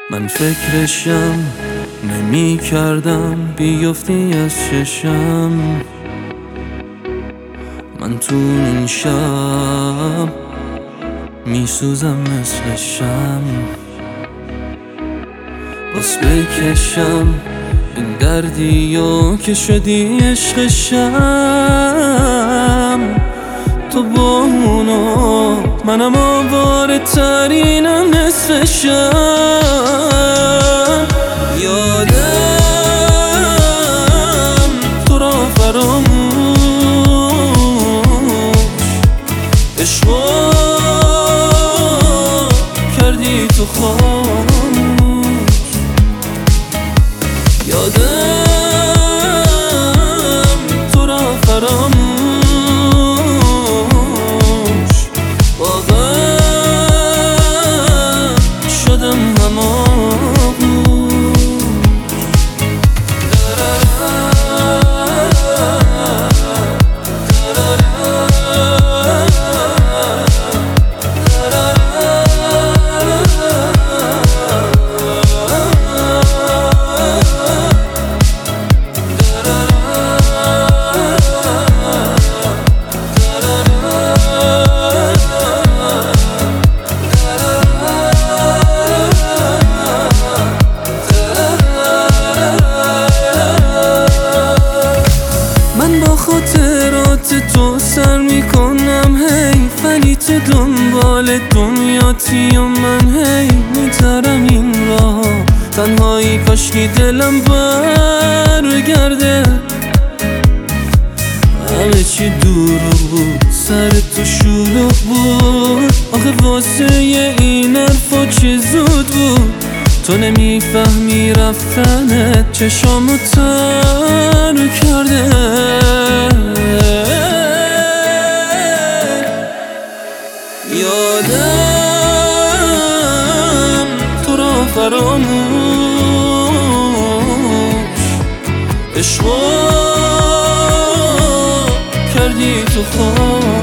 من فکرشم نمی کردم بیفتی از چشم. من تو این شب می سوزم مثل شم. باز بکشم این دردیو که شدی عشقشم. تو با اونو منم آواره ترینم نصفشم. یادم تو را فراموش عشقا کردی تو خاموش. یادم تو را فراموش خاطرات تو سر میکنم هی، ولی تو دنبال دنیاتی و من هی میترم این راه. تنهایی کاشکی دلم برگرده، همه چی دروغ بود سر تو شلوغ بود. آخه واسه این حرفا چه زود بود. تو نمیفهمی رفتنت چشامو تر کرده. یادم تو را فراموش عشقا کردی تو خاموش.